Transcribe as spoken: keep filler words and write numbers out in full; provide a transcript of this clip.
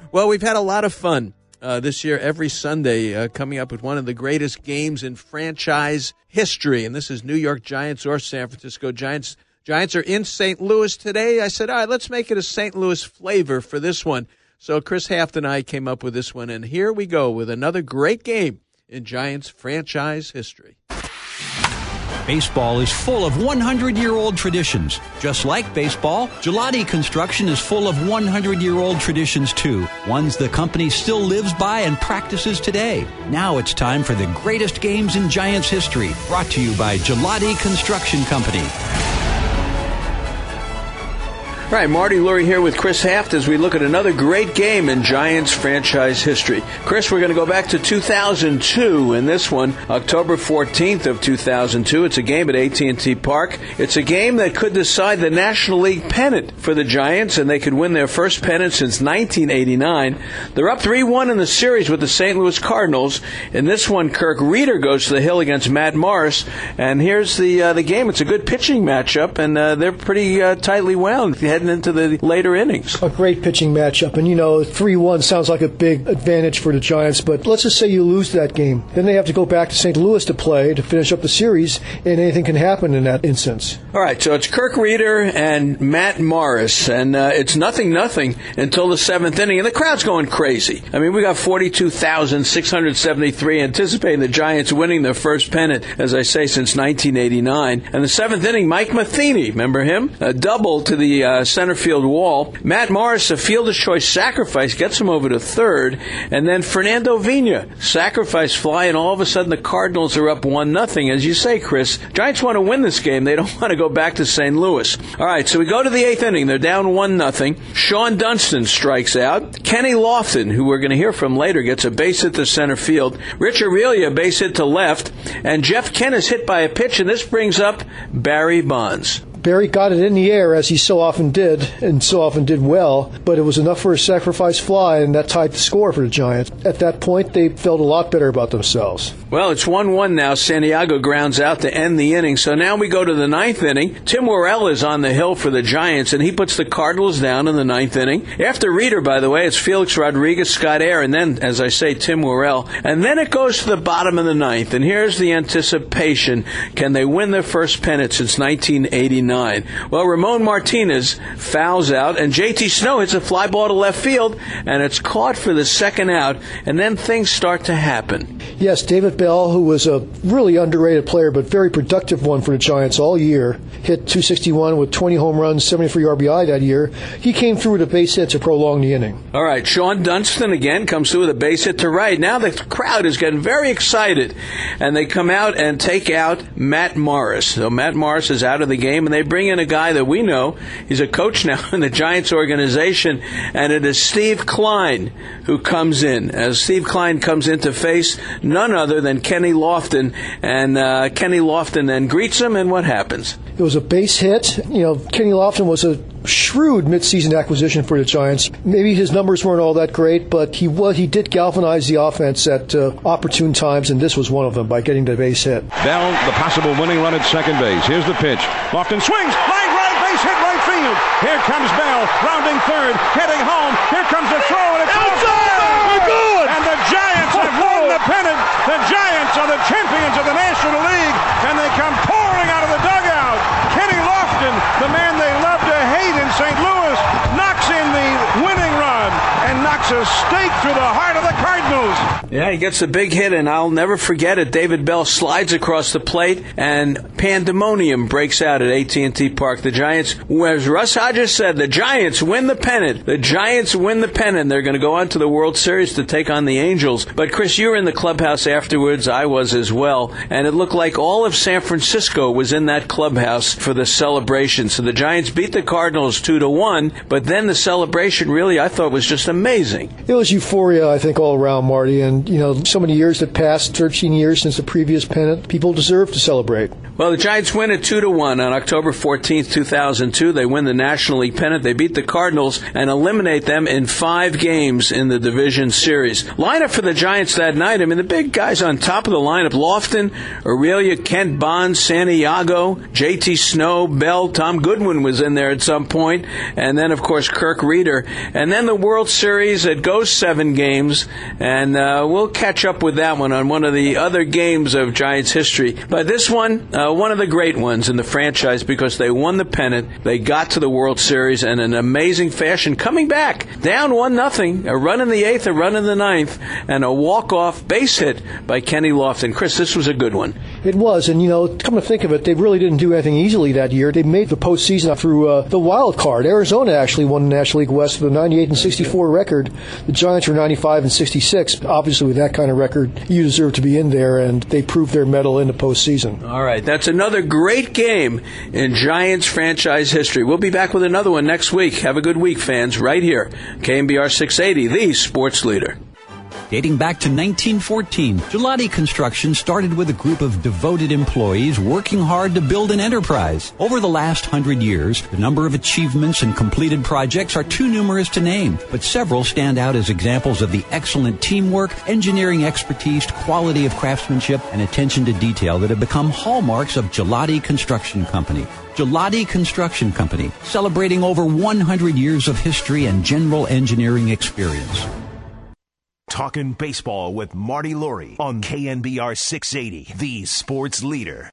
Well, we've had a lot of fun uh, this year, every Sunday, uh, coming up with one of the greatest games in franchise history. And this is New York Giants or San Francisco Giants. Giants are in Saint Louis today. I said, all right, let's make it a Saint Louis flavor for this one. So Chris Haft and I came up with this one, and here we go with another great game in Giants franchise history. Baseball is full of hundred-year-old traditions. Just like baseball, Gelati Construction is full of hundred-year-old traditions, too. Ones the company still lives by and practices today. Now it's time for the greatest games in Giants history, brought to you by Gelati Construction Company. All right, Marty Lurie here with Chris Haft as we look at another great game in Giants franchise history. Chris, we're going to go back to two thousand two in this one, October fourteenth of two thousand two. It's a game at A T and T Park. It's a game that could decide the National League pennant for the Giants, and they could win their first pennant since nineteen eighty-nine. They're up three one in the series with the Saint Louis Cardinals. In this one, Kirk Reeder goes to the hill against Matt Morris, and here's the uh, the game. It's a good pitching matchup, and uh, they're pretty uh, tightly wound heading into the later innings. A great pitching matchup, and you know, three one sounds like a big advantage for the Giants, but let's just say you lose that game. Then they have to go back to Saint Louis to play to finish up the series, and anything can happen in that instance. All right, so it's Kirk Reeder and Matt Morris, and uh, it's nothing nothing until the seventh inning, and the crowd's going crazy. I mean, we got forty-two thousand six hundred seventy-three anticipating the Giants winning their first pennant, as I say, since nineteen eighty-nine. And the seventh inning, Mike Matheny, remember him? A double to the uh, center field wall. Matt Morris, a fielder's choice sacrifice, gets him over to third, and then Fernando Vina, sacrifice fly, and all of a sudden the Cardinals are up one nothing. As you say, Chris, Giants want to win this game. They don't want to go back to Saint Louis. All right, so we go to the eighth inning. They're down one nothing. Sean Dunston strikes out. Kenny Lofton, who we're going to hear from later, gets a base hit to center field. Rich Aurelia, base hit to left, and Jeff Kent is hit by a pitch, and this brings up Barry Bonds. Barry got it in the air, as he so often did, and so often did well, but it was enough for a sacrifice fly, and that tied the score for the Giants. At that point, they felt a lot better about themselves. Well, it's one one now. Santiago grounds out to end the inning. So now we go to the ninth inning. Tim Worrell is on the hill for the Giants, and he puts the Cardinals down in the ninth inning. After Reeder, by the way, it's Felix Rodriguez, Scott Air, and then, as I say, Tim Worrell. And then it goes to the bottom of the ninth, and here's the anticipation. Can they win their first pennant since nineteen eighty-nine? Well, Ramon Martinez fouls out, and J T Snow hits a fly ball to left field, and it's caught for the second out, and then things start to happen. Yes, David Bell, who was a really underrated player, but very productive one for the Giants all year, hit two sixty-one with twenty home runs, seventy-three R B I that year. He came through with a base hit to prolong the inning. All right, Sean Dunston again comes through with a base hit to right. Now the crowd is getting very excited, and they come out and take out Matt Morris. So Matt Morris is out of the game, and they bring in a guy that we know. He's a coach now in the Giants organization, and it is Steve Klein who comes in. As Steve Klein comes in to face none other than Kenny Lofton, and uh, Kenny Lofton then greets him, and what happens? It was a base hit. You know, Kenny Lofton was a shrewd midseason acquisition for the Giants. Maybe his numbers weren't all that great, but he was, he did galvanize the offense at uh, opportune times, and this was one of them by getting the base hit. Bell, the possible winning run at second base. Here's the pitch. Lofton swings, line right, base hit right field. Here comes Bell, rounding third, heading home. Here comes the throw, and it's outside. Good. And the Giants have won the pennant. The Giants are the champions of the National League, and they come pouring out of the dugout. Kenny Lofton, the man they love to hate in Saint Louis, knocks in the winning run and knocks a stake through the heart of the Cardinals. Yeah, he gets a big hit, and I'll never forget it. David Bell slides across the plate, and pandemonium breaks out at A T and T Park. The Giants, as Russ Hodges said, the Giants win the pennant. The Giants win the pennant. They're going to go on to the World Series to take on the Angels. But, Chris, you were in the clubhouse afterwards. I was as well. And it looked like all of San Francisco was in that clubhouse for the celebration. So the Giants beat the Cardinals two to one, but then the celebration really, I thought, was just amazing. It was euphoria, I think, all around, Marty. And, you know, so many years that passed, thirteen years since the previous pennant, people deserve to celebrate. Well, the Giants win it two to one on October fourteenth, two thousand two. They win the National League pennant. They beat the Cardinals and eliminate them in five games in the division series. Lineup for the Giants that night, I mean, the big guys on top of the lineup: Lofton, Aurelia, Kent Bonds, Santiago, J T Snow, Bell, Tom Goodwin was in there at some point, and then, of course, Kirk Reeder. And then the World Series series that goes seven games, and uh, we'll catch up with that one on one of the other games of Giants history. But this one, uh, one of the great ones in the franchise because they won the pennant, they got to the World Series in an amazing fashion, coming back, down one nothing, a run in the eighth, a run in the ninth, and a walk-off base hit by Kenny Lofton. Chris, this was a good one. It was, and you know, come to think of it, they really didn't do anything easily that year. They made the postseason through uh, the wild card. Arizona actually won the National League West with a ninety-eight and sixty-four record. The Giants were ninety-five and sixty-six. Obviously, with that kind of record, you deserve to be in there, and they proved their mettle in the postseason. All right, that's another great game in Giants franchise history. We'll be back with another one next week. Have a good week, fans, right here. K M B R six eighty, the sports leader. Dating back to nineteen fourteen, Gelati Construction started with a group of devoted employees working hard to build an enterprise. Over the last hundred years, the number of achievements and completed projects are too numerous to name, but several stand out as examples of the excellent teamwork, engineering expertise, quality of craftsmanship, and attention to detail that have become hallmarks of Gelati Construction Company. Gelati Construction Company, celebrating over one hundred years of history and general engineering experience. Talking baseball with Marty Laurie on K N B R six eighty, the sports leader.